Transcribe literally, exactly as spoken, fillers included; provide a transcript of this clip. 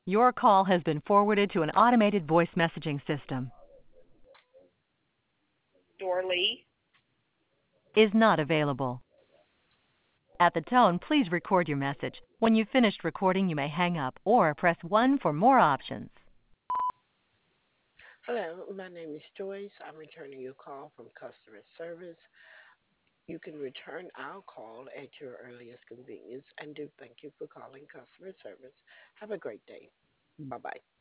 Your call has been forwarded to an automated voice messaging system. Dorlee. Is not available. At the tone, please record your message. When you've finished recording, you may hang up or press one for more options. Hello, my name is Joyce. I'm returning your call from customer service. You can return our call at your earliest convenience and do thank you for calling customer service. Have a great day. Bye bye.